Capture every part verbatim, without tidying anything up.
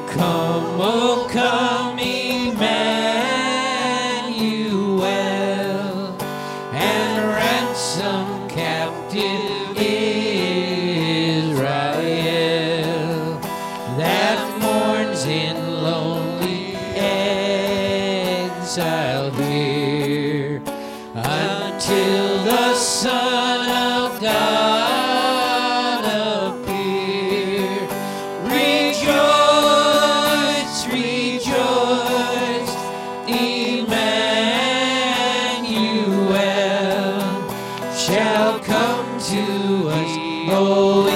Come, oh come, Emmanuel, and ransom captive Israel that mourns in lonely exile here until the Son of God appear. Rejoice, rejoice, Emmanuel shall come to us, O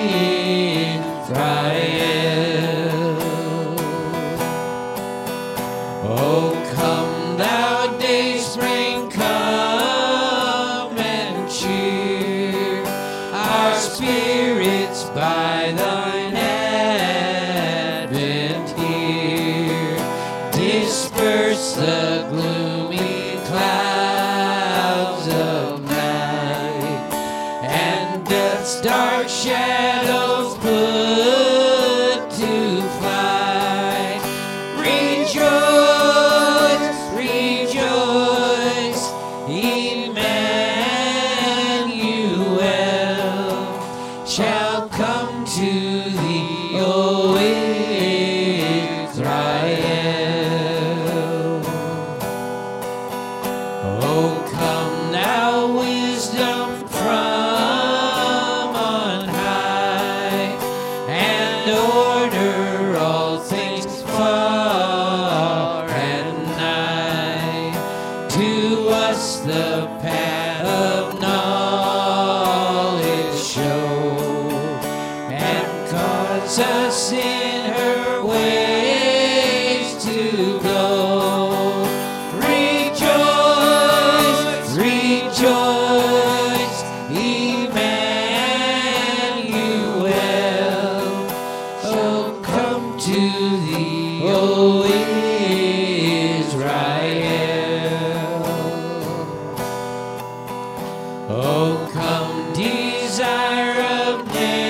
Israel. Oh, come thou dayspring, come and cheer our spirits by thine advent here. Disperse the gloomy clouds of night, and death's dark shadows put to flight. Rejoice, rejoice, Emmanuel shall come to thee, O Israel. Oh, come now, wisdom from on high, and order all things far and nigh. To us the path of knowledge show, and cause us in her ways to go. Rejoice, rejoice, Emmanuel shall come to thee, O Israel. Oh, come, desire of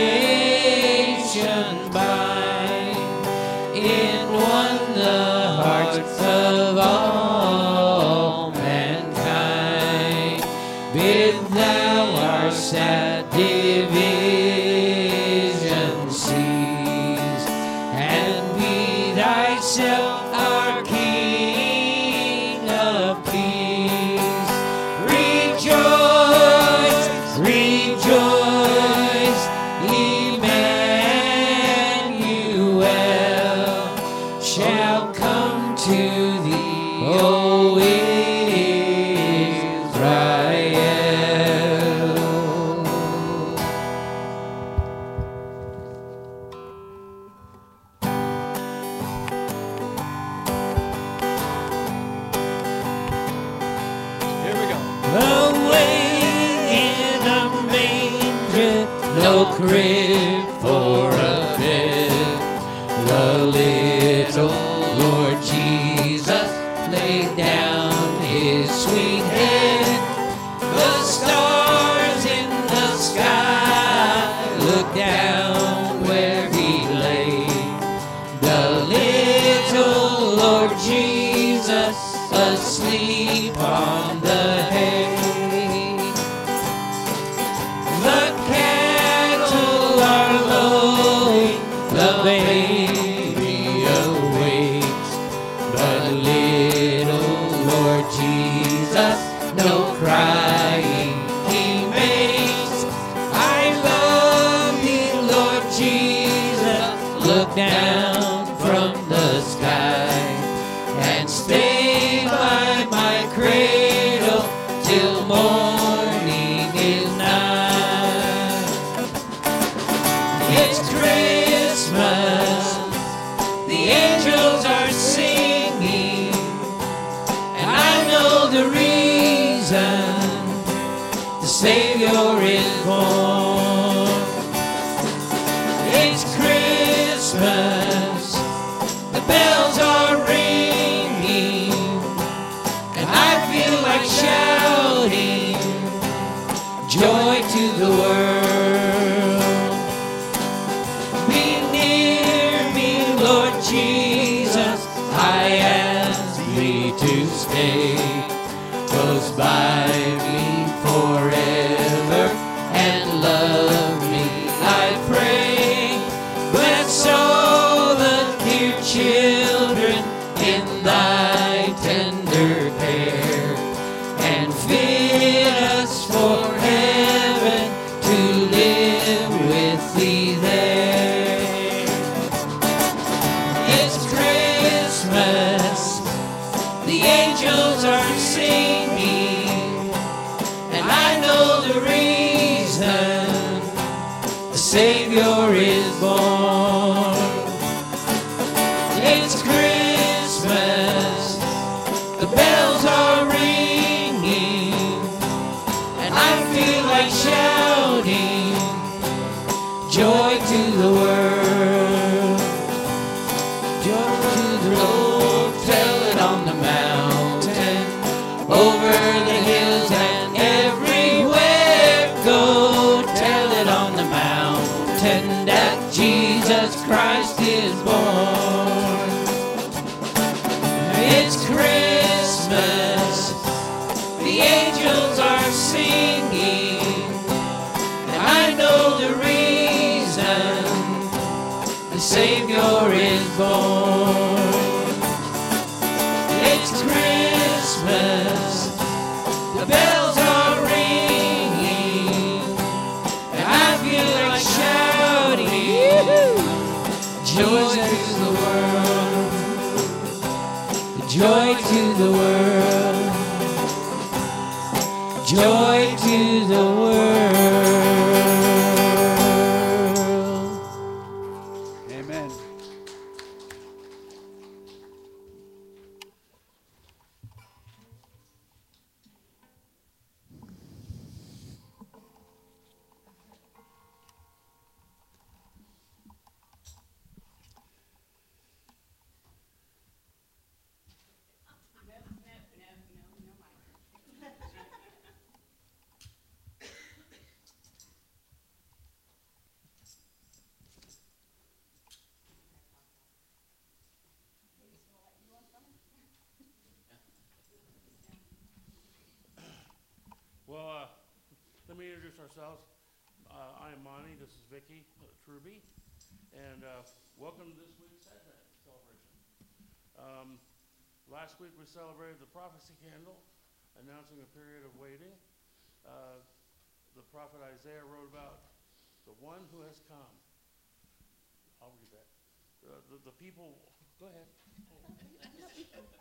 nation, bind in one the hearts of all mankind. Bid thou our sad division cease, and be thyself our King of peace. Rejoice, rejoice, Emmanuel shall come to thee, O Israel. Here we go. Away in a manger, no crib for a bed, the little Lord Jesus laid down his sweet head. The stars in the sky looked down where he lay. The little Lord Jesus asleep on the hay. The cattle are lowing, the baby awakes, but little Lord Jesus no crying he makes. I love thee, Lord Jesus, look down from the sky and stay by my cradle till morning is nigh. It's Christmas, the angels are singing, and I know the reason, the Savior is born. It's Christmas, Savior is born. It's Christmas, the bells are ringing, and I feel like shouting, joy to the world, joy to the world. Tell it on the mountain, over the hills and everywhere. Go tell it on the mountain that Jesus Christ is born. It's Christmas, the angels are singing, and I know the reason, the Savior is born. It's Christmas, the bells are ringing, and I feel like shouting, joy to the world, joy to the world, joy to the world. Amen. Well, uh, let me introduce ourselves. Uh, I am Monty. This is Vicky uh, Truby, and uh, welcome to this week's Advent celebration. Um, last week we celebrated the prophecy candle, announcing a period of waiting. Uh, the prophet Isaiah wrote about the one who has come. I'll read that. Uh, the, the people. Go ahead. Oh. No, no.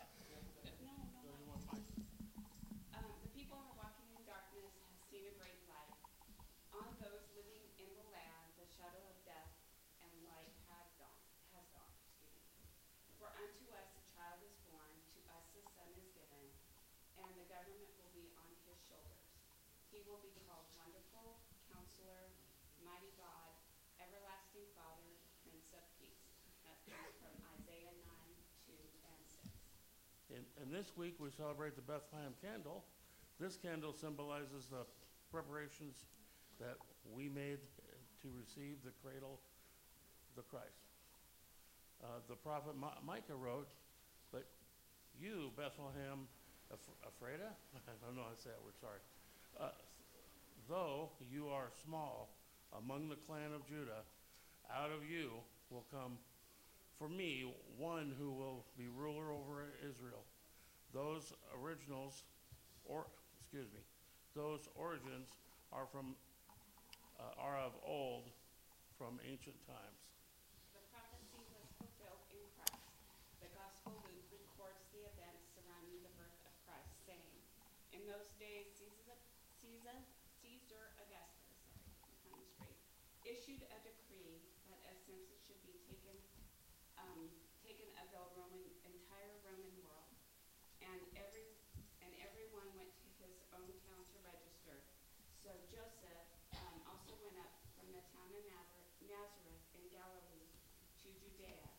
So you want mine? Um, the people who are walking in darkness have seen a great light. On those living in the land, the shadow of death and light has dawned. Has dawned. Excuse me. For unto us a child is born, to us a son is given, and the government will be on his shoulders. He will be called Wonderful, Counselor, Mighty God, Everlasting Father, Prince of Peace. That comes from Isaiah nine, two, and six. And, and this week we celebrate the Bethlehem candle. This candle symbolizes the preparations that we made to receive the cradle, the Christ. Uh, the prophet Ma- Micah wrote, but you, Bethlehem Eph- Ephrathah, I don't know how to say that word, sorry. Uh, though you are small among the clan of Judah, out of you will come for me one who will be ruler over Israel. Those originals, or excuse me, those origins are from uh, are of old, from ancient times. The prophecy was fulfilled in Christ. The Gospel Luke records the events surrounding the birth of Christ, saying, in those days Caesar, Caesar, Caesar Augustus, sorry, my tongue is straight, issued a decree that a census should be taken um, taken of the Roman entire Roman world, and every and everyone went to his own town to register. So Joseph um, also went up from the town of Nazareth in Galilee to Judea.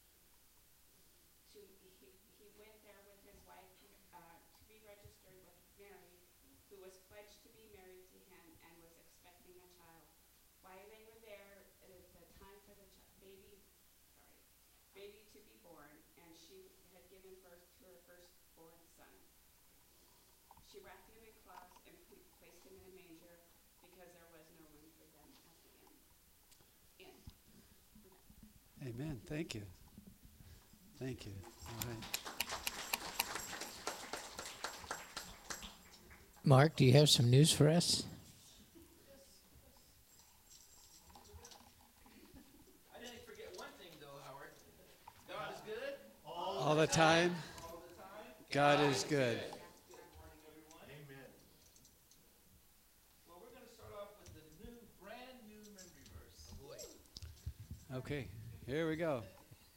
To he, he went there with his wife uh, to be registered with Mary, who was pledged to be married to him and was expecting a child. While they were there, uh, the time for the ch- baby, sorry, baby to be born, and she had given birth to her firstborn son. She wrapped him in cloths and p- placed him in a manger because there was no room for them at the inn. Inn. Amen. Thank you. Thank you. All right. Mark, do you have some news for us? I didn't forget one thing, though, Howard. God is good. All the time. All the time. God is good. Good morning, everyone. Amen. Well, we're going to start off with the new, brand new memory verse. Okay, here we go.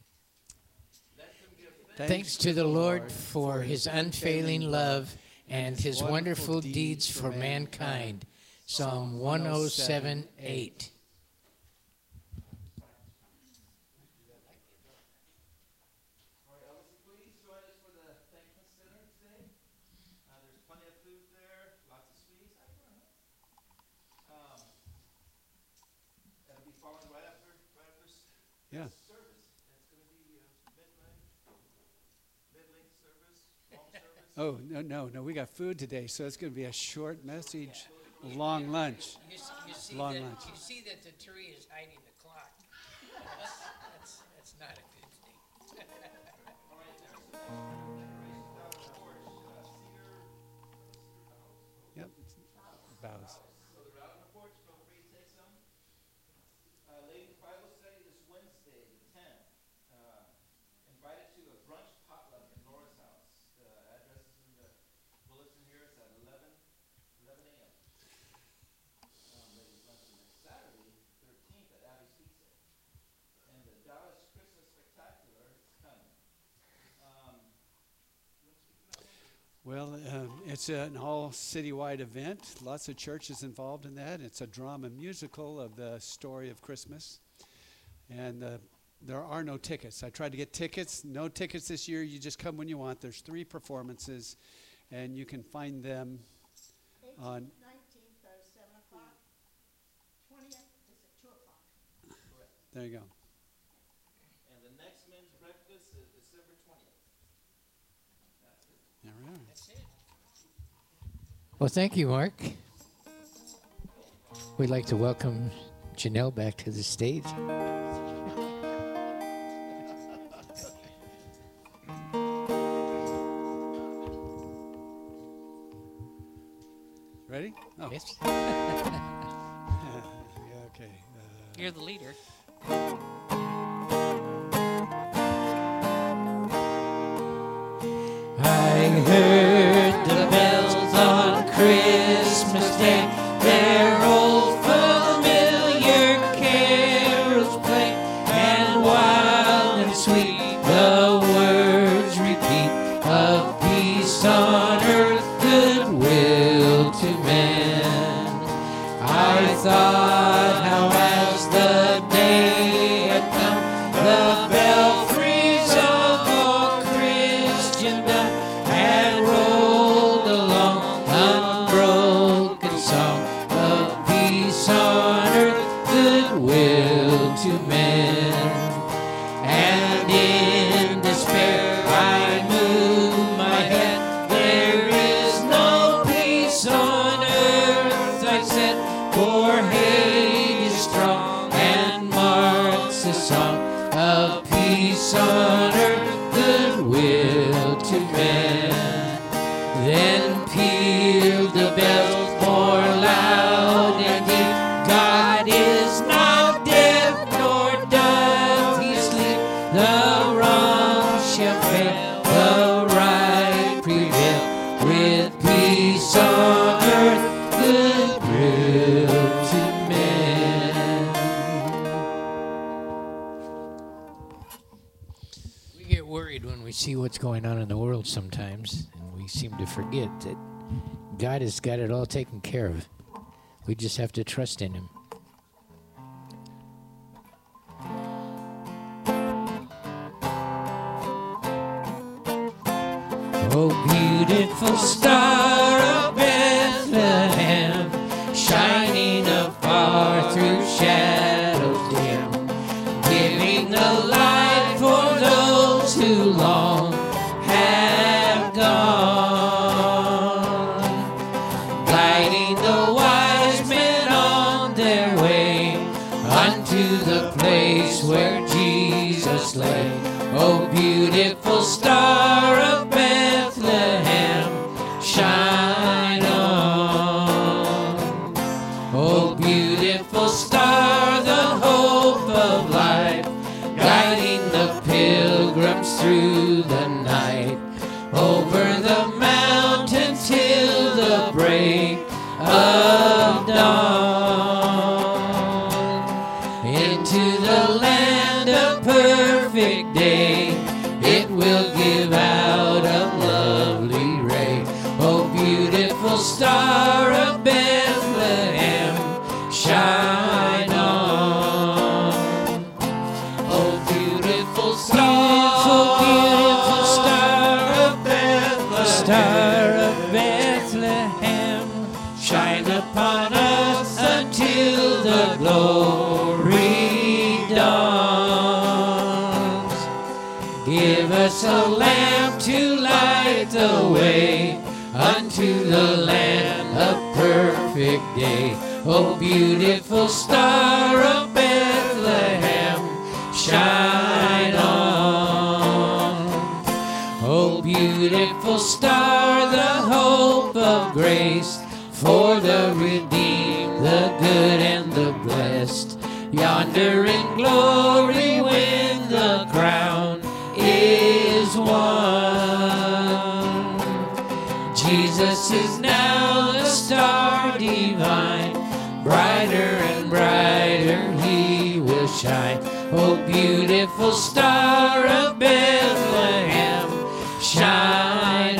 Thanks to the Lord for his unfailing love and his wonderful deeds for mankind. Psalm one oh seven, eight. All right, Elvis, please join us for the Thankfulness Dinner today. Uh, there's plenty of food there, lots of sweets. Um, that'll be followed right after, right after s- Yeah. service. It's going to be uh, midnight, mid-length service, long service. Oh, no, no, no, we got food today, so it's going to be a short message, a long lunch. You, s- you see Long that, lunch. you see that the tree is hiding the clock. That's, that's, that's not a good thing. All right, there's some extra decorations out on the porch. Uh, cedar, cedar Yep, bows. boughs. So they're out on the porch. Feel free to take some. Uh, ladies' Bible study this Wednesday, the tenth. Uh, invited to a brunch potluck at Laura's house. The address is in the bulletin here. It's at eleven, eleven a.m. Um, ladies' lunch the next Saturday, thirteenth, at Abby's Pizza. And the Dallas Christmas Spectacular is coming. Um, Well, um, it's an all citywide event. Lots of churches involved in that. It's a drama musical of the story of Christmas. And uh, there are no tickets. I tried to get tickets. No tickets this year. You just come when you want. There's three performances, and you can find them on. nineteenth are seven o'clock, twentieth is at two o'clock. There you go. And the next men's breakfast is December twentieth. That's it. There we are. That's it. Well, thank you, Mark. We'd like to welcome Janelle back to the stage. Ready? Oh, Yes. yeah, okay. Uh, You're the leader. I heard the bells on Christmas Day, their old familiar carols play, and wild and sweet the words repeat of peace on earth, goodwill to men. I thought how as the day had come, the belfries of all Christendom had rolled along, unbroken song of peace on earth, goodwill to men. And in despair I moved my head, there is no peace on earth, I said, for hate is strong and marks the song of peace on earth, goodwill to men. Then pealed the bells more loud and deep, God is not deaf, nor doth he sleep. The wrong shall fail, the right prevail, with peace on earth, goodwill to men. We get worried when we see what's going on in the world sometimes, and we seem to forget that God has got it all taken care of. We just have to trust in him. Oh, beautiful star of Bethlehem, shining afar through shadows dim, giving the light for those who long have gone, guiding the wise men on their way unto the place where Jesus lay. Oh, beautiful star of Bethlehem, shine on. Oh, beautiful star, the hope of life, guiding the pilgrims through the night, over the mountain till the break of dawn, into the land perfect day. It will give out a lovely ray. Oh, beautiful star of Bethlehem, shine on. Oh, beautiful star, beautiful star of Bethlehem, star of Bethlehem, shine upon us until the glory dawns. Give us a lamp to light the way unto the land of perfect day. Oh, beautiful star of Bethlehem, shine on. Oh, beautiful star, the hope of grace, for the redeemed, the good and the blessed. Yonder in glory when the crown is won. Jesus is now the star divine, brighter and brighter he will shine. Oh, beautiful star of Bethlehem, shine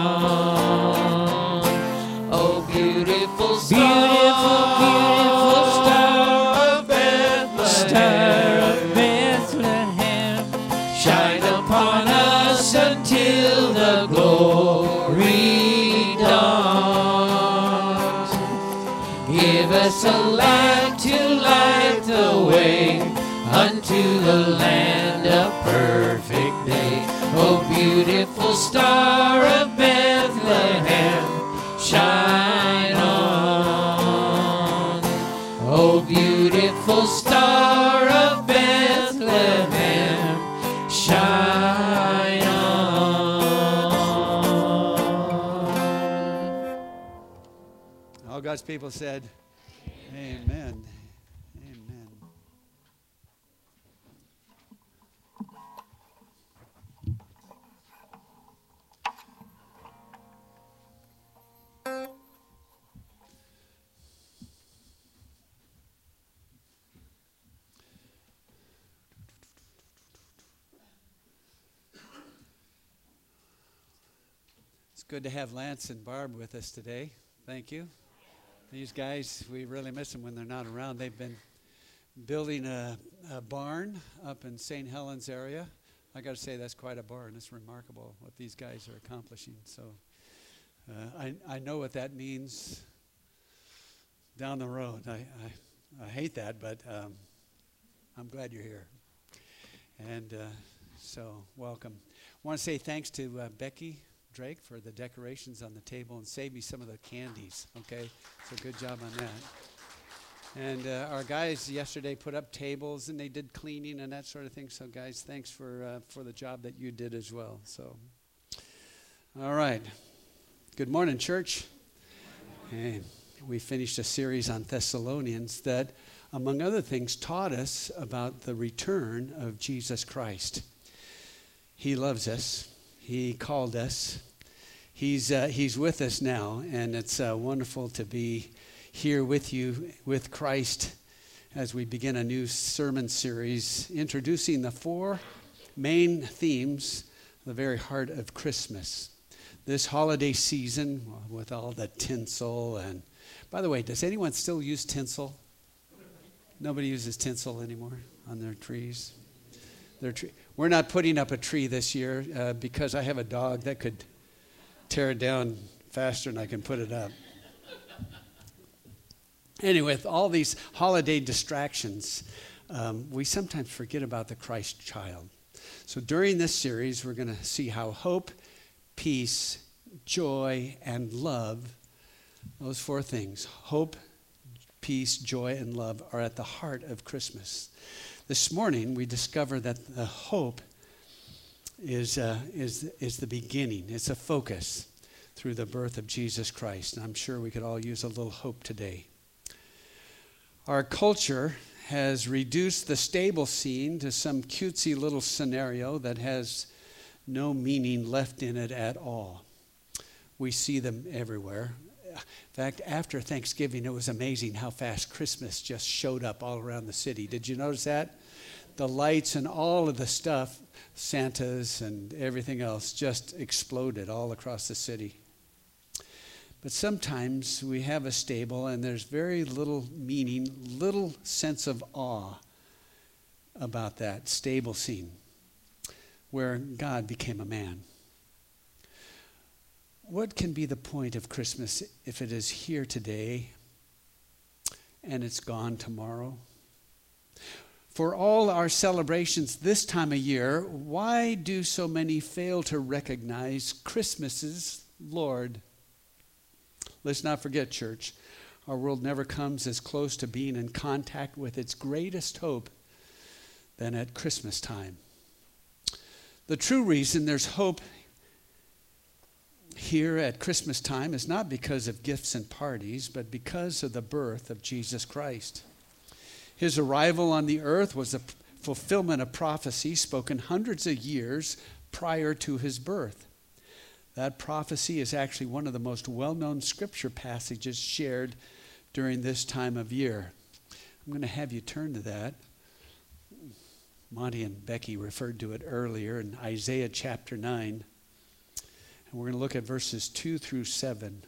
on. Oh, beautiful star, beautiful, beautiful star of Bethlehem, star of Bethlehem, shine upon us until the glory dawns. Give us a light to light the way unto the land of perfect day. Oh, beautiful star of Bethlehem, shine on. Oh, beautiful star of Bethlehem, shine on. All God's people said, amen. Amen. It's good to have Lance and Barb with us today. Thank you. These guys, we really miss them when they're not around. They've been building a, a barn up in Saint Helens area. I got to say, that's quite a barn. It's remarkable what these guys are accomplishing. So uh, I, I know what that means down the road. I, I, I hate that, but um, I'm glad you're here. And uh, so welcome. I want to say thanks to uh, Becky Drake for the decorations on the table and save me some of the candies, okay? So good job on that. And uh, our guys yesterday put up tables and they did cleaning and that sort of thing. So guys, thanks for uh, for the job that you did as well. So, all right. Good morning, church. Hey, we finished a series on Thessalonians that, among other things, taught us about the return of Jesus Christ. He loves us. He called us. He's uh, he's with us now, and it's uh, wonderful to be here with you, with Christ, as we begin a new sermon series introducing the four main themes, the very heart of Christmas. This holiday season, with all the tinsel, and by the way, does anyone still use tinsel? Nobody uses tinsel anymore on their trees. Their tree. We're not putting up a tree this year uh, because I have a dog that could tear it down faster than I can put it up. Anyway, with all these holiday distractions, um, we sometimes forget about the Christ child. So during this series, we're going to see how hope, peace, joy, and love, those four things, hope, peace, joy, and love, are at the heart of Christmas. This morning, we discover that the hope is, uh, is, is the beginning. It's a focus through the birth of Jesus Christ. And I'm sure we could all use a little hope today. Our culture has reduced the stable scene to some cutesy little scenario that has no meaning left in it at all. We see them everywhere. In fact, after Thanksgiving, it was amazing how fast Christmas just showed up all around the city. Did you notice that? the lights and all of the stuff, Santas and everything else, just exploded all across the city. But sometimes we have a stable and there's very little meaning, little sense of awe about that stable scene where God became a man. What can be the point of Christmas if it is here today and it's gone tomorrow? For all our celebrations this time of year, why do so many fail to recognize Christmas's Lord? Let's not forget, church, our world never comes as close to being in contact with its greatest hope than at Christmas time. The true reason there's hope here at Christmas time is not because of gifts and parties, but because of the birth of Jesus Christ. His arrival on the earth was a fulfillment of prophecy spoken hundreds of years prior to his birth. That prophecy is actually one of the most well-known scripture passages shared during this time of year. I'm going to have you turn to that. Monty and Becky referred to it earlier in Isaiah chapter nine. And we're going to look at verses two through seven.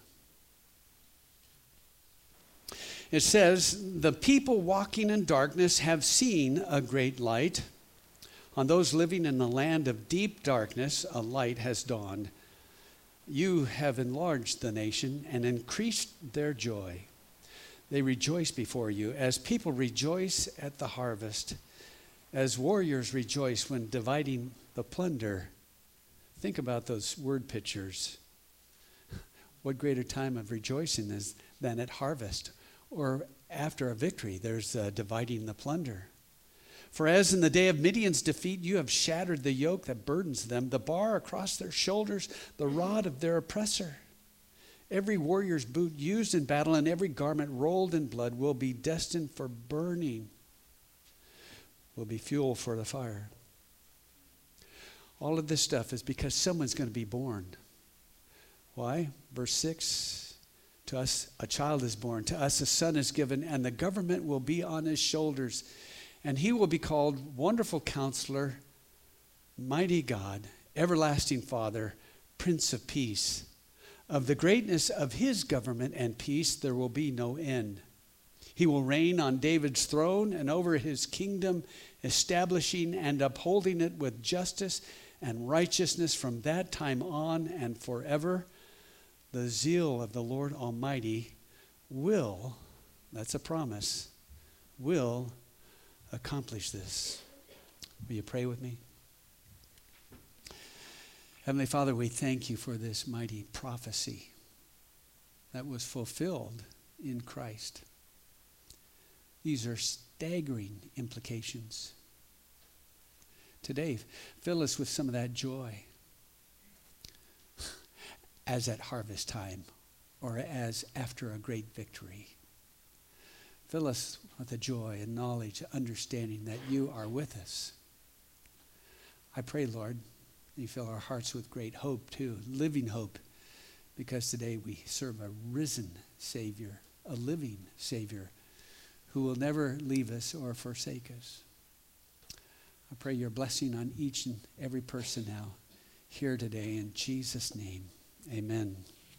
It says, "The people walking in darkness have seen a great light. On those living in the land of deep darkness, a light has dawned. You have enlarged the nation and increased their joy. They rejoice before you as people rejoice at the harvest, as warriors rejoice when dividing the plunder." Think about those word pictures. What greater time of rejoicing is than at harvest, or after a victory? There's uh, dividing the plunder. "For as in the day of Midian's defeat, you have shattered the yoke that burdens them, the bar across their shoulders, the rod of their oppressor. Every warrior's boot used in battle and every garment rolled in blood will be destined for burning, will be fuel for the fire." All of this stuff is because someone's going to be born. Why? Verse six, "To us a child is born, to us a son is given, and the government will be on his shoulders. And he will be called Wonderful Counselor, Mighty God, Everlasting Father, Prince of Peace. Of the greatness of his government and peace there will be no end. He will reign on David's throne and over his kingdom, establishing and upholding it with justice and righteousness from that time on and forever. The zeal of the Lord Almighty will," that's a promise, "will accomplish this." Will you pray with me? Heavenly Father, we thank you for this mighty prophecy that was fulfilled in Christ. These are staggering implications. Today, fill us with some of that joy as at harvest time or as after a great victory. Fill us with the joy and knowledge, understanding that you are with us. I pray, Lord, you fill our hearts with great hope too, living hope, because today we serve a risen Savior, a living Savior who will never leave us or forsake us. I pray your blessing on each and every person now here today in Jesus' name. Amen.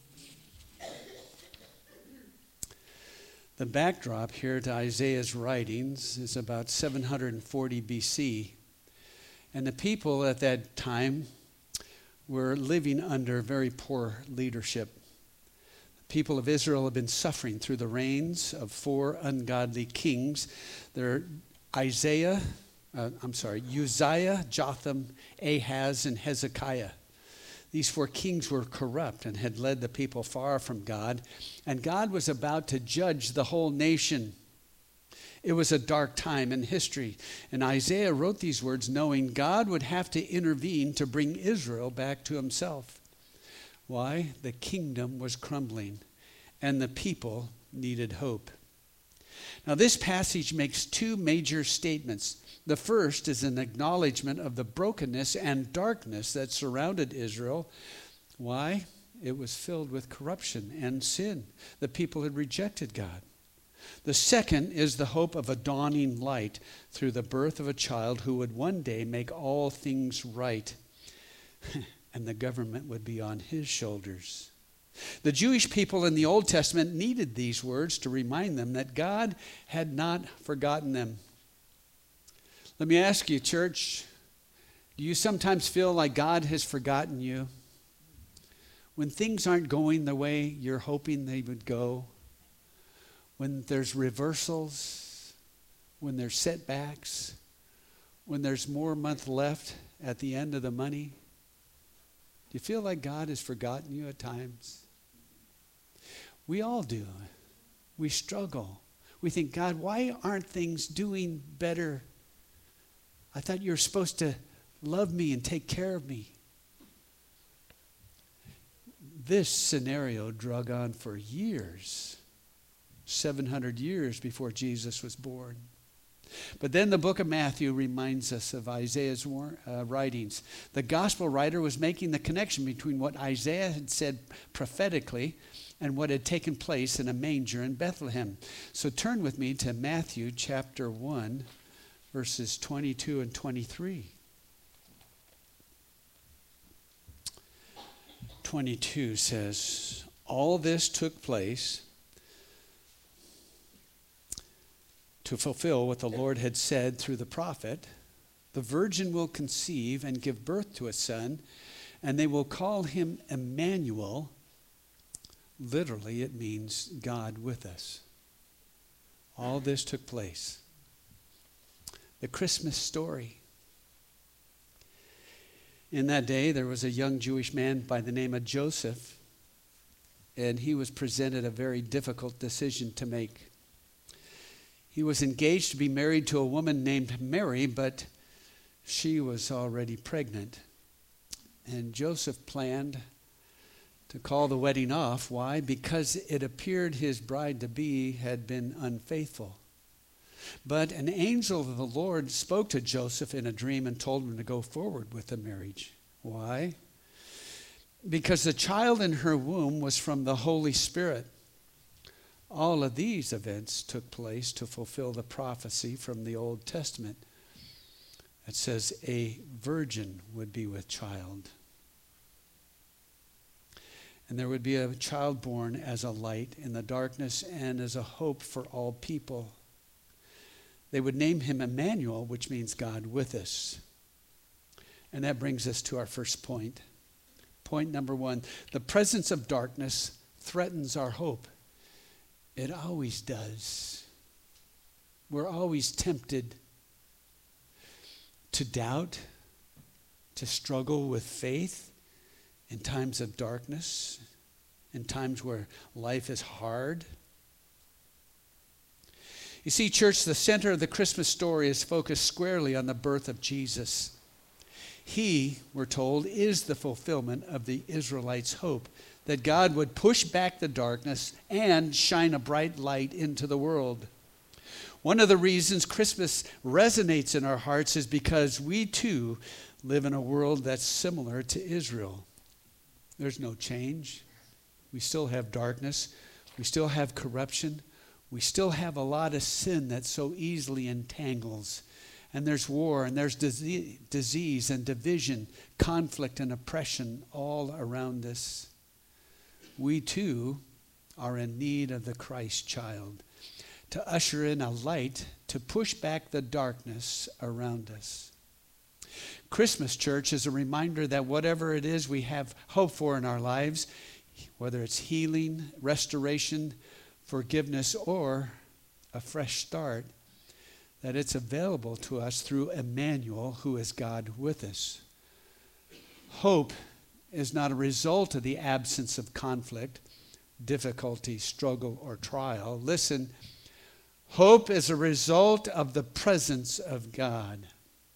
The backdrop here to Isaiah's writings is about seven hundred forty B C. And the people at that time were living under very poor leadership. The people of Israel have been suffering through the reigns of four ungodly kings. They're Isaiah, uh, I'm sorry, Uzziah, Jotham, Ahaz, and Hezekiah. These four kings were corrupt and had led the people far from God, and God was about to judge the whole nation. It was a dark time in history, and Isaiah wrote these words knowing God would have to intervene to bring Israel back to himself. Why? The kingdom was crumbling, and the people needed hope. Now, this passage makes two major statements. The first is an acknowledgement of the brokenness and darkness that surrounded Israel. Why? It was filled with corruption and sin. The people had rejected God. The second is the hope of a dawning light through the birth of a child who would one day make all things right, and the government would be on his shoulders. The Jewish people in the Old Testament needed these words to remind them that God had not forgotten them. Let me ask you, church, do you sometimes feel like God has forgotten you? When things aren't going the way you're hoping they would go, when there's reversals, when there's setbacks, when there's more month left at the end of the money, do you feel like God has forgotten you at times? We all do. We struggle. We think, God, why aren't things doing better? I thought you were supposed to love me and take care of me. This scenario drug on for years, seven hundred years before Jesus was born. But then the book of Matthew reminds us of Isaiah's uh, writings. The gospel writer was making the connection between what Isaiah had said prophetically and what had taken place in a manger in Bethlehem. So turn with me to Matthew chapter one, verses twenty-two and twenty-three. twenty-two says, all this took place to fulfill what the Lord had said through the prophet. The virgin will conceive and give birth to a son, and they will call him Emmanuel. Literally, it means God with us. All this took place. The Christmas story. In that day, there was a young Jewish man by the name of Joseph, and he was presented a very difficult decision to make. He was engaged to be married to a woman named Mary, but she was already pregnant. And Joseph planned to call the wedding off. Why? Because it appeared his bride-to-be had been unfaithful. But an angel of the Lord spoke to Joseph in a dream and told him to go forward with the marriage. Why? Because the child in her womb was from the Holy Spirit. All of these events took place to fulfill the prophecy from the Old Testament that says a virgin would be with child. And there would be a child born as a light in the darkness and as a hope for all people. They would name him Emmanuel, which means God with us. And that brings us to our first point. Point number one, the presence of darkness threatens our hope. It always does. We're always tempted to doubt, to struggle with faith in times of darkness, in times where life is hard. You see, church, the center of the Christmas story is focused squarely on the birth of Jesus. He, we're told, is the fulfillment of the Israelites' hope that God would push back the darkness and shine a bright light into the world. One of the reasons Christmas resonates in our hearts is because we too live in a world that's similar to Israel. There's no change. We still have darkness. We still have corruption. We still have a lot of sin that so easily entangles. And there's war, and there's disease, disease and division, conflict and oppression all around us. We too are in need of the Christ child to usher in a light to push back the darkness around us. Christmas, church, is a reminder that whatever it is we have hope for in our lives, whether it's healing, restoration, forgiveness, or a fresh start, that it's available to us through Emmanuel, who is God with us. Hope is not a result of the absence of conflict, difficulty, struggle, or trial. Listen, hope is a result of the presence of God.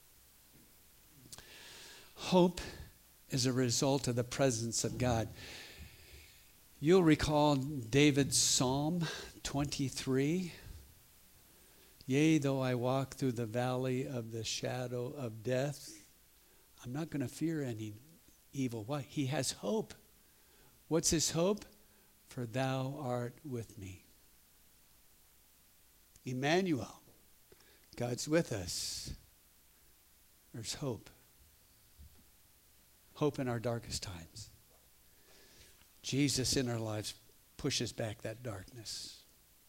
Hope is a result of the presence of God. You'll recall David's Psalm twenty-three. Yea, though I walk through the valley of the shadow of death, I'm not going to fear any evil. Why? He has hope. What's his hope? For thou art with me. Emmanuel. God's with us. There's hope. Hope in our darkest times. Jesus in our lives pushes back that darkness.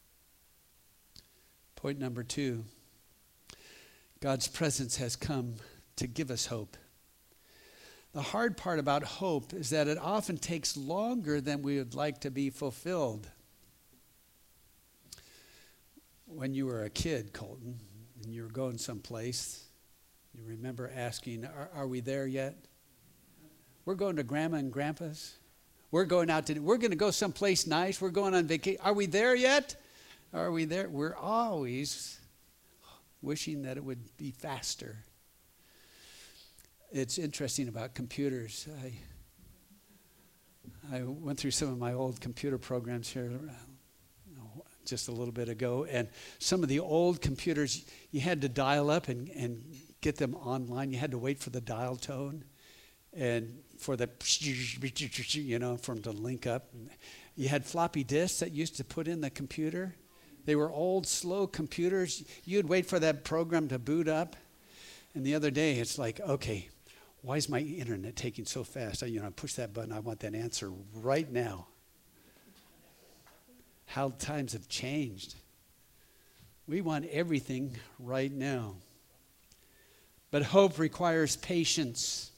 Point number two, God's presence has come to give us hope. The hard part about hope is that it often takes longer than we would like to be fulfilled. When you were a kid, Colton, and you were going someplace, you remember asking, are, are we there yet? We're going to Grandma and Grandpa's. We're going out to, we're going to go someplace nice. We're going on vacation. Are we there yet? Are we there? We're always wishing that it would be faster. It's interesting about computers. I, I went through some of my old computer programs here uh, just a little bit ago, and some of the old computers, you had to dial up and, and get them online. You had to wait for the dial tone and for the, you know, for them to link up. You had floppy disks that used to put in the computer. They were old, slow computers. You'd wait for that program to boot up. And the other day, it's like, okay, why is my internet taking so fast? I, you know, I push that button. I want that answer right now. How times have changed. We want everything right now. But hope requires patience.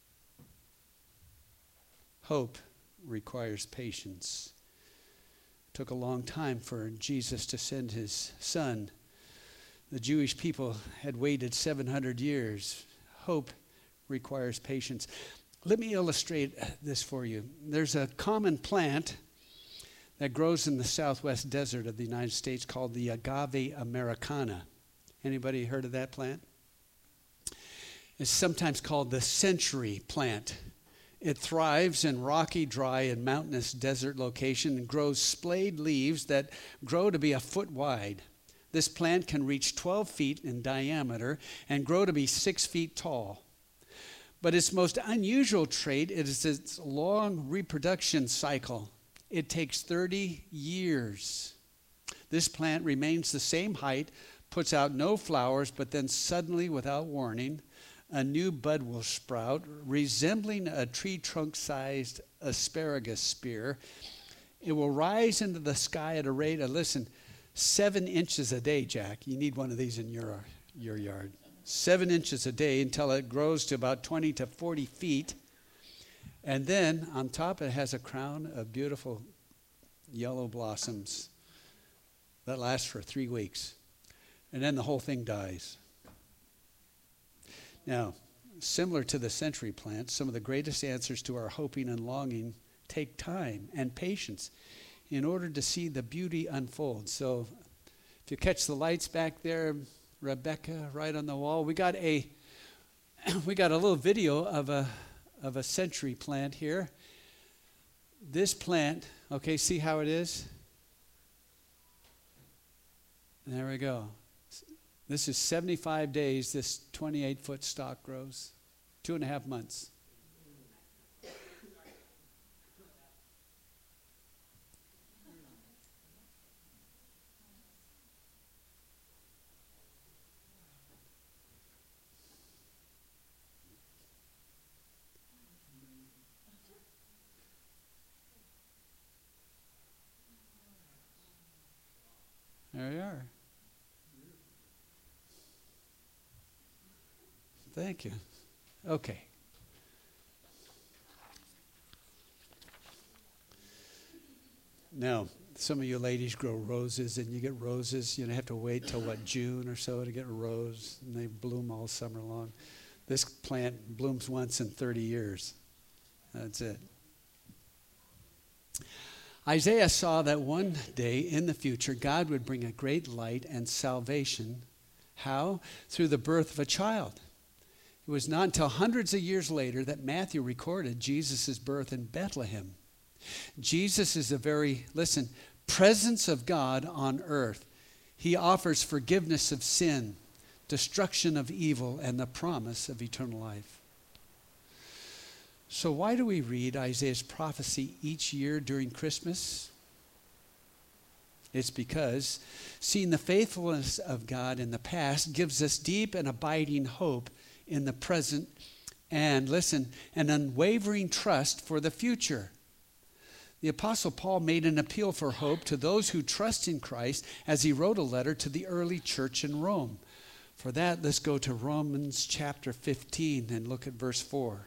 Hope requires patience. It took a long time for Jesus to send his son. The Jewish people had waited seven hundred years. Hope requires patience. Let me illustrate this for you. There's a common plant that grows in the southwest desert of the United States called the Agave americana. Anybody heard of that plant? It's sometimes called the century plant. It thrives in rocky, dry, and mountainous desert location and grows splayed leaves that grow to be a foot wide. This plant can reach twelve feet in diameter and grow to be six feet tall. But its most unusual trait is its long reproduction cycle. It takes thirty years. This plant remains the same height, puts out no flowers, but then suddenly, without warning, a new bud will sprout, resembling a tree trunk-sized asparagus spear. It will rise into the sky at a rate of, listen, seven inches a day, Jack. You need one of these in your, your yard. Seven inches a day until it grows to about twenty to forty feet. And then on top it has a crown of beautiful yellow blossoms that last for three weeks. And then the whole thing dies. Now, similar to the century plant, some of the greatest answers to our hoping and longing take time and patience in order to see the beauty unfold. So if you catch the lights back there, Rebecca, right on the wall, we got a we got a little video of a of a century plant here. This plant, okay, see how it is? There we go. This is seventy-five days, this twenty-eight foot stalk grows. Two and a half months. There we are. Thank you. Okay. Now, some of you ladies grow roses, and you get roses. You know, have to wait till what, June or so to get a rose, and they bloom all summer long. This plant blooms once in thirty years. That's it. Isaiah saw that one day in the future, God would bring a great light and salvation. How? Through the birth of a child. It was not until hundreds of years later that Matthew recorded Jesus' birth in Bethlehem. Jesus is the very, listen, presence of God on earth. He offers forgiveness of sin, destruction of evil, and the promise of eternal life. So why do we read Isaiah's prophecy each year during Christmas? It's because seeing the faithfulness of God in the past gives us deep and abiding hope in the present and, listen, an unwavering trust for the future. The Apostle Paul made an appeal for hope to those who trust in Christ as he wrote a letter to the early church in Rome. For that, let's go to Romans chapter fifteen and look at verse four.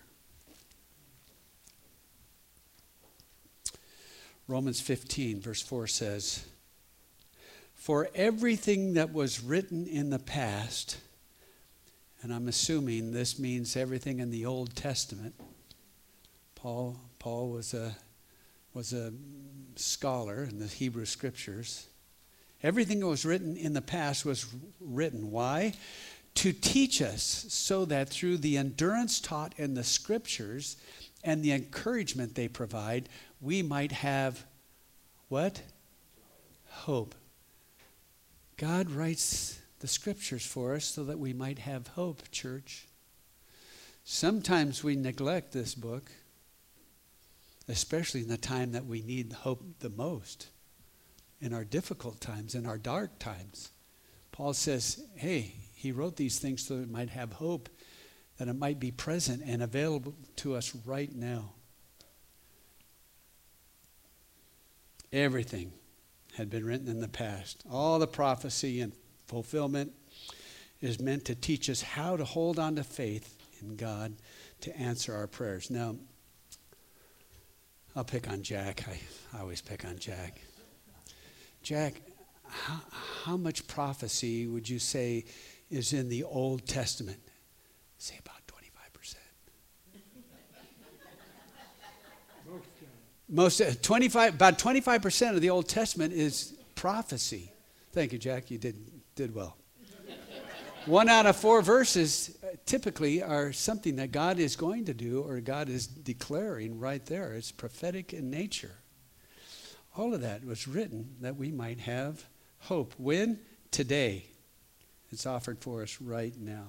Romans fifteen, verse four says, "For everything that was written in the past," and I'm assuming this means everything in the Old Testament. Paul, Paul was a was a scholar in the Hebrew Scriptures. Everything that was written in the past was written. Why? To teach us, so that through the endurance taught in the Scriptures and the encouragement they provide, we might have what? Hope. God writes the Scriptures for us so that we might have hope, church. Sometimes we neglect this book, especially in the time that we need hope the most, in our difficult times, in our dark times. Paul says, hey, he wrote these things so that we might have hope, that it might be present and available to us right now. Everything had been written in the past. All the prophecy and fulfillment is meant to teach us how to hold on to faith in God to answer our prayers. Now, I'll pick on Jack. I, I always pick on Jack. Jack, how, how much prophecy would you say is in the Old Testament? Say about twenty-five percent. Most uh, twenty-five, about twenty-five percent of the Old Testament is prophecy. Thank you, Jack. You did did well. One out of four verses uh, typically are something that God is going to do or God is declaring right there. It's prophetic in nature. All of that was written that we might have hope. When? Today. It's offered for us right now.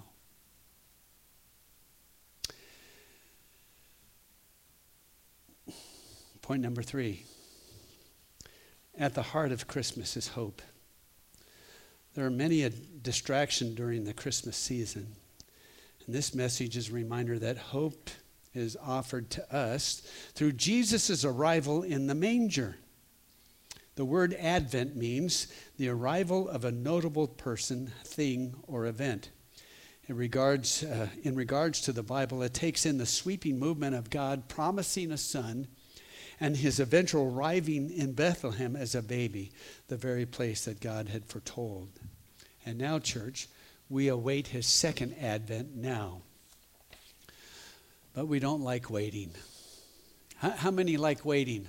Point number three. At the heart of Christmas is hope. There are many a distraction during the Christmas season. And this message is a reminder that hope is offered to us through Jesus' arrival in the manger. The word Advent means the arrival of a notable person, thing, or event. In regards, uh, in regards to the Bible, it takes in the sweeping movement of God promising a son and his eventual arriving in Bethlehem as a baby, the very place that God had foretold. And now, church, we await his second advent now. But we don't like waiting. How, how many like waiting?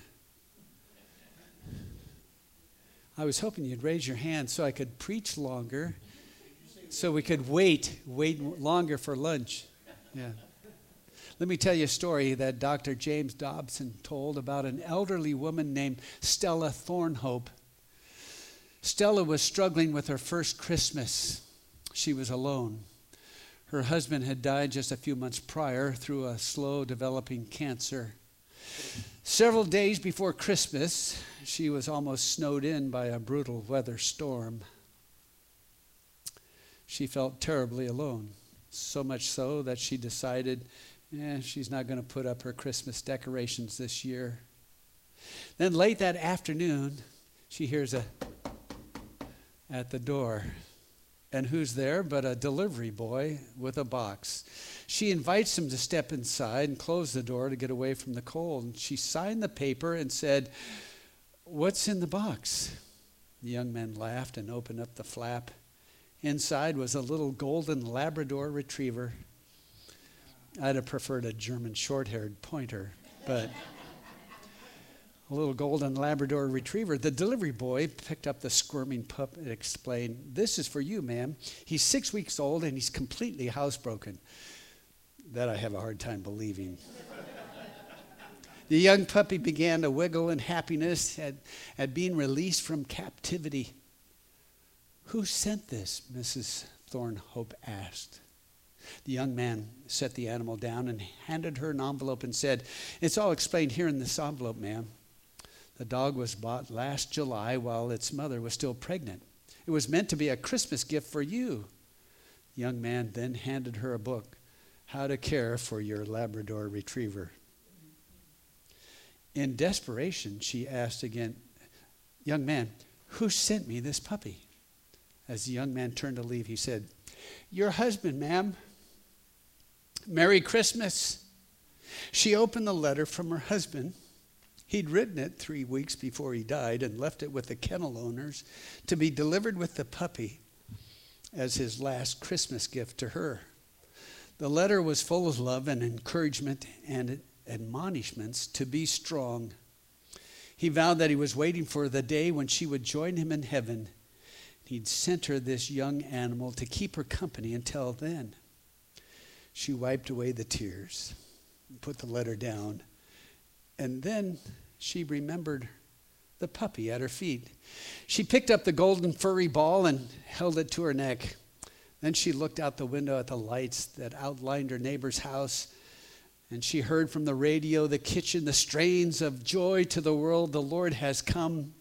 I was hoping you'd raise your hand so I could preach longer, so we could wait, wait longer for lunch. Yeah. Let me tell you a story that Doctor James Dobson told about an elderly woman named Stella Thornhope. Stella was struggling with her first Christmas. She was alone. Her husband had died just a few months prior through a slow developing cancer. Several days before Christmas, she was almost snowed in by a brutal weather storm. She felt terribly alone, so much so that she decided eh, she's not going to put up her Christmas decorations this year. Then late that afternoon, she hears a at the door. And who's there but a delivery boy with a box. She invites him to step inside and close the door to get away from the cold. And she signed the paper and said, "What's in the box?" The young man laughed and opened up the flap. Inside was a little golden Labrador retriever. I'd have preferred a German short-haired pointer, but a little golden Labrador retriever. The delivery boy picked up the squirming pup and explained, "This is for you, ma'am. He's six weeks old and he's completely housebroken." That I have a hard time believing. The young puppy began to wiggle in happiness at, at being released from captivity. "Who sent this?" Missus Thornhope asked. The young man set the animal down and handed her an envelope and said, "It's all explained here in this envelope, ma'am." The dog was bought last July while its mother was still pregnant. It was meant to be a Christmas gift for you. The young man then handed her a book, How to Care for Your Labrador Retriever. In desperation, she asked again, Young man, who sent me this puppy? As the young man turned to leave, he said, Your husband, ma'am. Merry Christmas. She opened the letter from her husband. He'd written it three weeks before he died and left it with the kennel owners to be delivered with the puppy as his last Christmas gift to her. The letter was full of love and encouragement and admonishments to be strong. He vowed that he was waiting for the day when she would join him in heaven. He'd sent her this young animal to keep her company until then. She wiped away the tears, put the letter down, and then she remembered the puppy at her feet. She picked up the golden furry ball and held it to her neck. Then she looked out the window at the lights that outlined her neighbor's house, and she heard from the radio, the kitchen, the strains of Joy to the World, the Lord has come.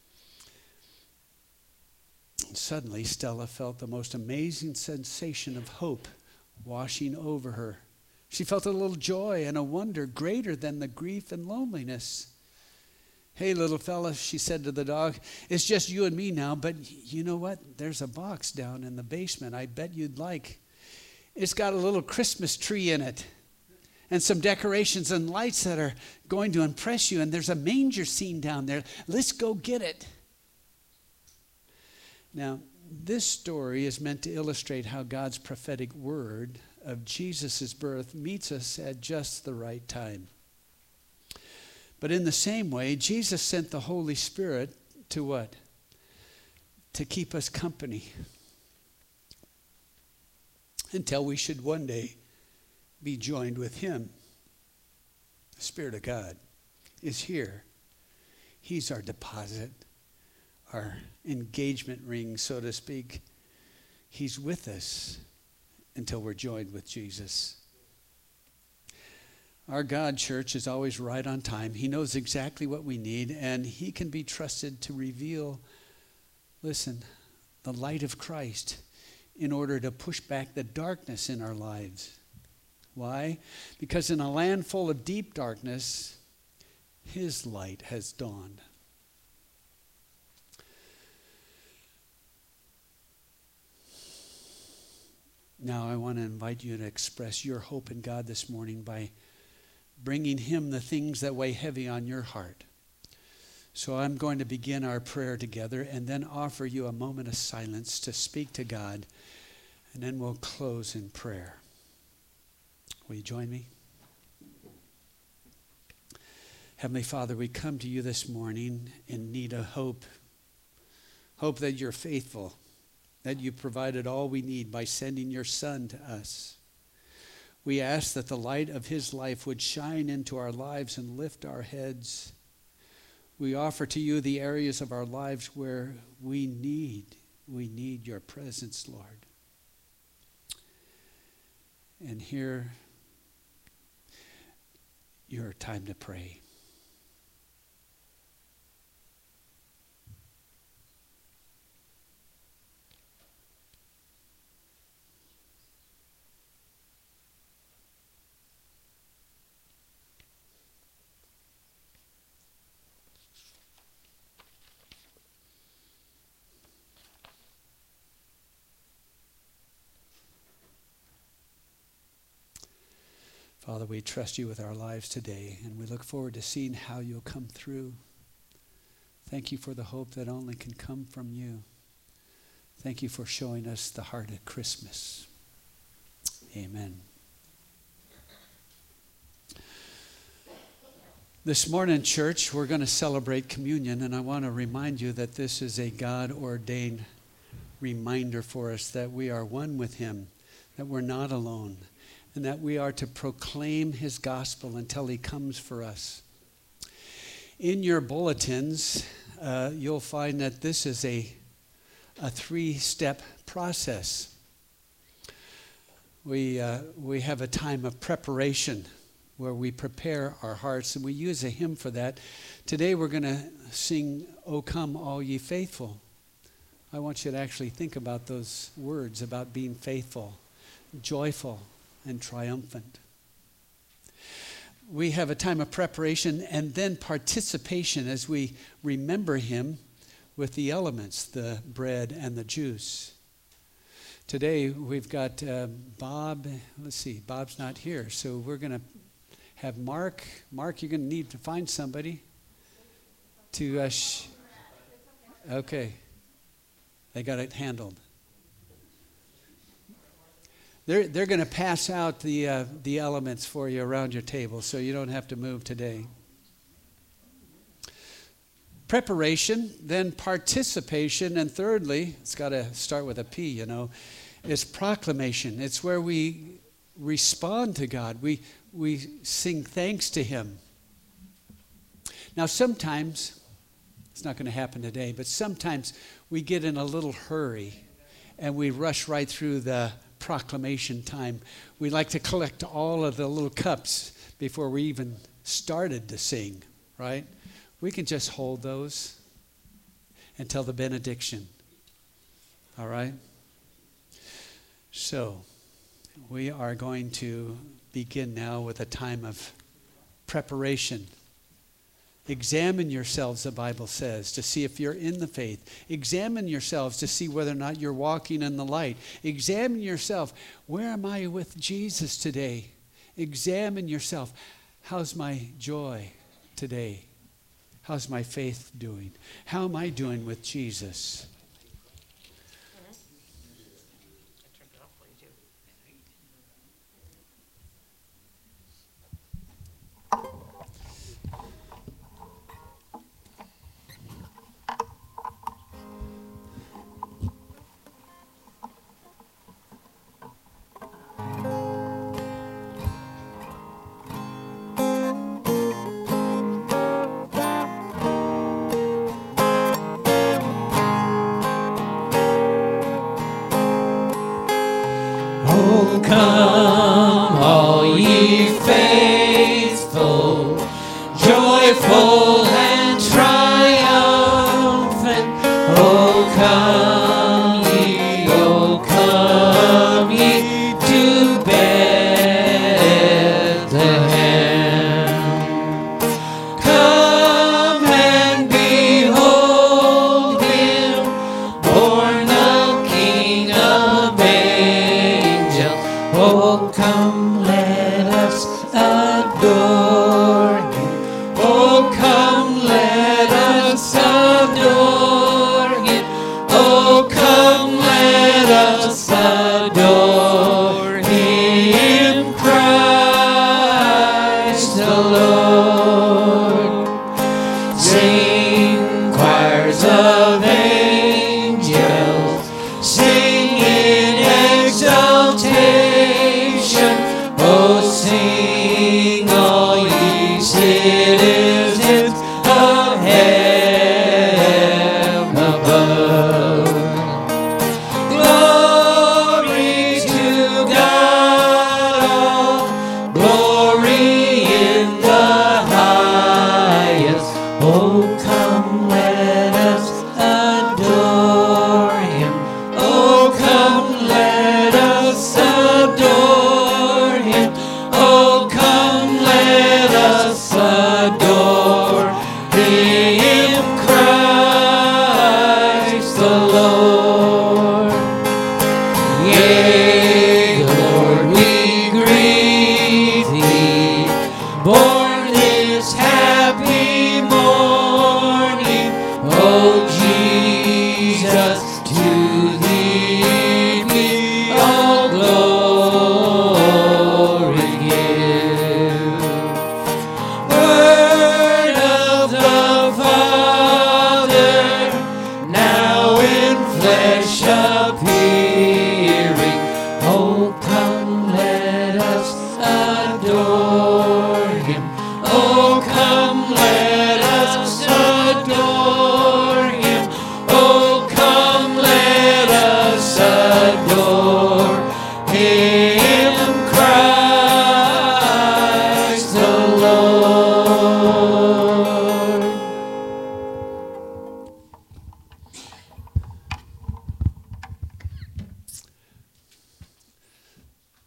And suddenly, Stella felt the most amazing sensation of hope washing over her. She felt a little joy and a wonder greater than the grief and loneliness. Hey, little fella, she said to the dog, it's just you and me now, but you know what? There's a box down in the basement I bet you'd like. It's got a little Christmas tree in it and some decorations and lights that are going to impress you, and there's a manger scene down there. Let's go get it. Now, this story is meant to illustrate how God's prophetic word of Jesus' birth meets us at just the right time. But in the same way, Jesus sent the Holy Spirit to what? To keep us company until we should one day be joined with him. The Spirit of God is here. He's our deposit, our engagement ring, so to speak. He's with us until we're joined with Jesus. Our God, church, is always right on time. He knows exactly what we need, and he can be trusted to reveal, listen, the light of Christ in order to push back the darkness in our lives. Why? Because in a land full of deep darkness, his light has dawned. Now I want to invite you to express your hope in God this morning by bringing him the things that weigh heavy on your heart. So I'm going to begin our prayer together and then offer you a moment of silence to speak to God, and then we'll close in prayer. Will you join me? Heavenly Father, we come to you this morning in need of hope. Hope that you're faithful, that you provided all we need by sending your Son to us. We ask that the light of his life would shine into our lives and lift our heads. We offer to you the areas of our lives where we need, we need your presence, Lord. And here, your time to pray. Father, we trust you with our lives today, and we look forward to seeing how you'll come through. Thank you for the hope that only can come from you. Thank you for showing us the heart of Christmas. Amen. This morning, church, we're going to celebrate communion, and I want to remind you that this is a God-ordained reminder for us that we are one with him, that we're not alone, and that we are to proclaim his gospel until he comes for us. In your bulletins, uh, you'll find that this is a, a three-step process. We, uh, we have a time of preparation where we prepare our hearts, and we use a hymn for that. Today we're going to sing, "O Come, All Ye Faithful." I want you to actually think about those words about being faithful, joyful, and triumphant. We have a time of preparation and then participation as we remember him with the elements, the bread and the juice. Today we've got uh, Bob. Let's see, Bob's not here, so we're going to have Mark. Mark, you're going to need to find somebody to. Uh, sh- okay, they got it handled. They're they're going to pass out the uh, the elements for you around your table, so you don't have to move today. Preparation, then participation, and thirdly, it's got to start with a P, you know, it's proclamation. It's where we respond to God. We we sing thanks to him. Now sometimes, it's not going to happen today, but sometimes we get in a little hurry and we rush right through the proclamation time. We like to collect all of the little cups before we even started to sing, right? We can just hold those until the benediction. All right? So, we are going to begin now with a time of preparation. Examine yourselves, the Bible says, to see if you're in the faith. Examine yourselves to see whether or not you're walking in the light. Examine yourself. Where am I with Jesus today? Examine yourself. How's my joy today? How's my faith doing? How am I doing with Jesus? Come, all ye faithful, joyful and triumphant. Oh, come ye, oh, come ye to Bethlehem. Come and behold him, born the King of angels. Oh, come, let us adore him. Oh, come, let us adore him. Oh, come, let us adore him, Christ the Lord. Sing, choirs of angels, sing in exaltation.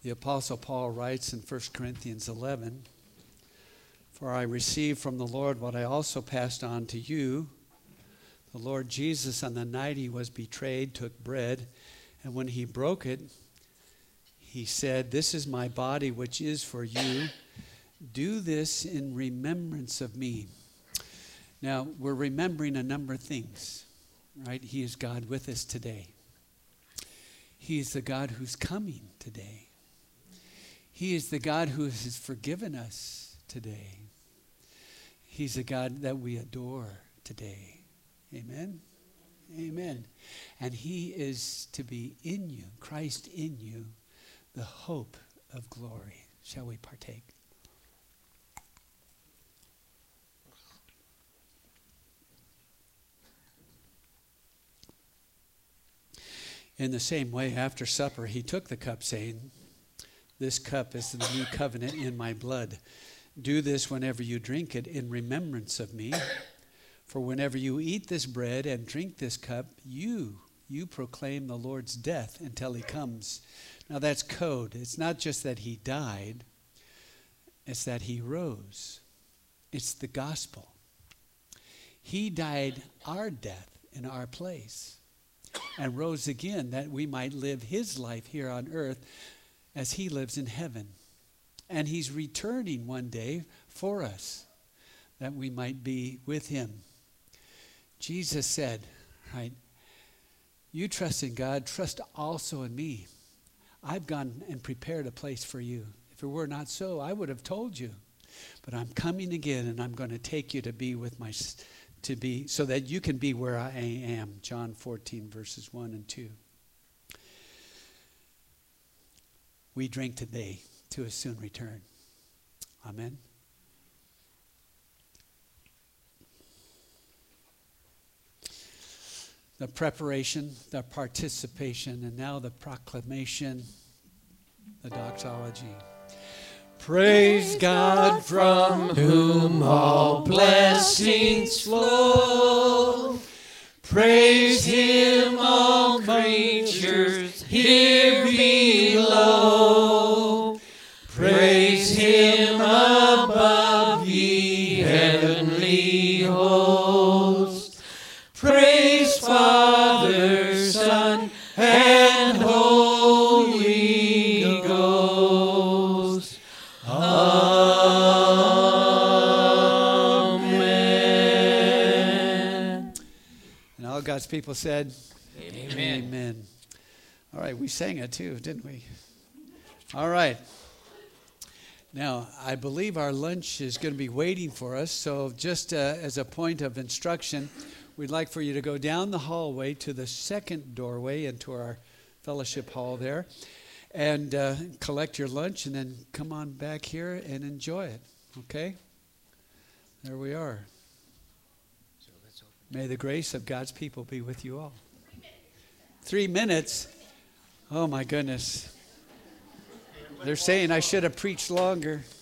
The Apostle Paul writes in First Corinthians eleven, "For I received from the Lord what I also passed on to you. The Lord Jesus, on the night he was betrayed, took bread, and when he broke it, he said, 'This is my body, which is for you. Do this in remembrance of me.'" Now, we're remembering a number of things, right? He is God with us today. He is the God who's coming today. He is the God who has forgiven us today. He's the God that we adore today. Amen? Amen. And he is to be in you, Christ in you, the hope of glory. Shall we partake? In the same way, after supper, he took the cup, saying, "This cup is the new covenant in my blood. Do this whenever you drink it in remembrance of me. For whenever you eat this bread and drink this cup, you, you proclaim the Lord's death until he comes." Now that's code. It's not just that he died. It's that he rose. It's the gospel. He died our death in our place and rose again that we might live his life here on earth as he lives in heaven. And he's returning one day for us that we might be with him. Jesus said, right, "You trust in God, trust also in me. I've gone and prepared a place for you. If it were not so, I would have told you. But I'm coming again, and I'm going to take you to be with my, to be, so that you can be where I am." John fourteen, verses one and two. We drink today to his soon return. Amen. The preparation, the participation, and now the proclamation, the doxology. Praise God from whom all blessings flow. Praise him, all creatures here below. Praise him above, ye heavenly hosts. Praise Father, Son, and Holy Ghost. Amen. And all God's people said, Amen. Amen. All right, we sang it too, didn't we? All right. Now, I believe our lunch is going to be waiting for us, so just uh, as a point of instruction, we'd like for you to go down the hallway to the second doorway into our fellowship hall there and uh, collect your lunch, and then come on back here and enjoy it, okay? There we are. So let's open. May the grace of God's people be with you all. Three minutes? Oh, my goodness. They're saying I should have preached longer.